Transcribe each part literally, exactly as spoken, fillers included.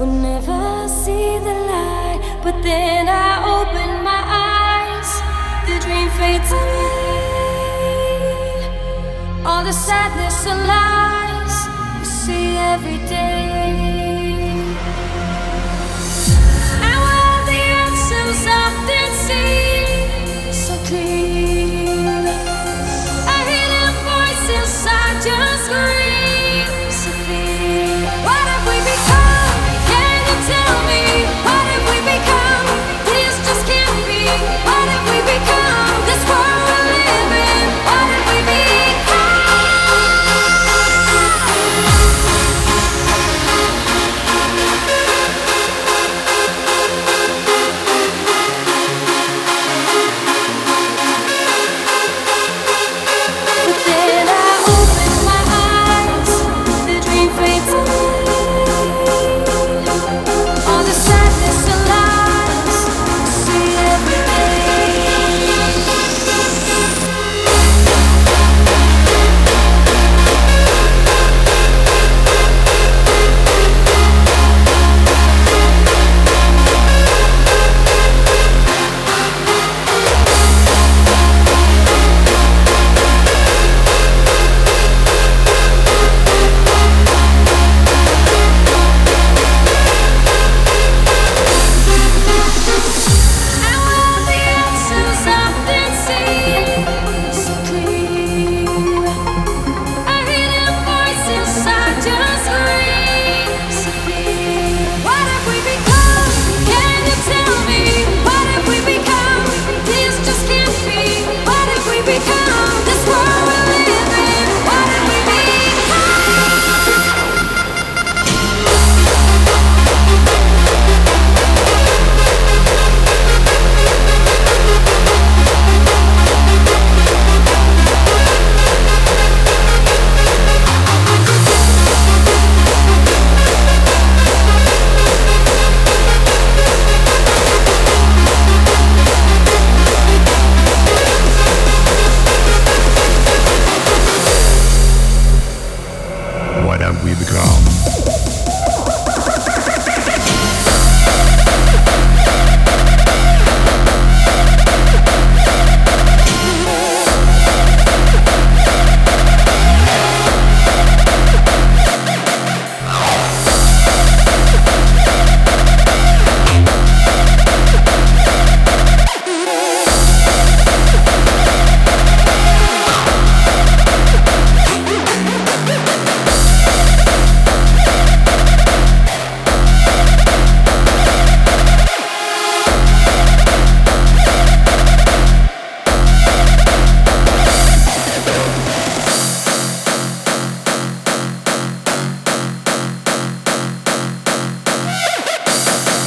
would never see the light. But then I open my eyes, the dream fades away. All the sadness and lies you see every day. And while the answers often seem so clear, a hidden voice inside just screams of fear. What have we become? Can you tell me? What have we become? This just can't be. What have we become? This world we live in. What have we become? But then I open my eyes, the dream fades away. All the sadness and lies I see every day. And while the answers often seem so clear, a hidden voice inside just screams of fear. What have we become? Can you tell me? What have we become? This just can't be. What have we become? This world we live in. What have we What have we become?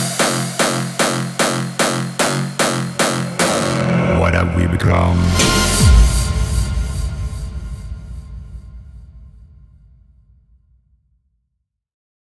What have we become?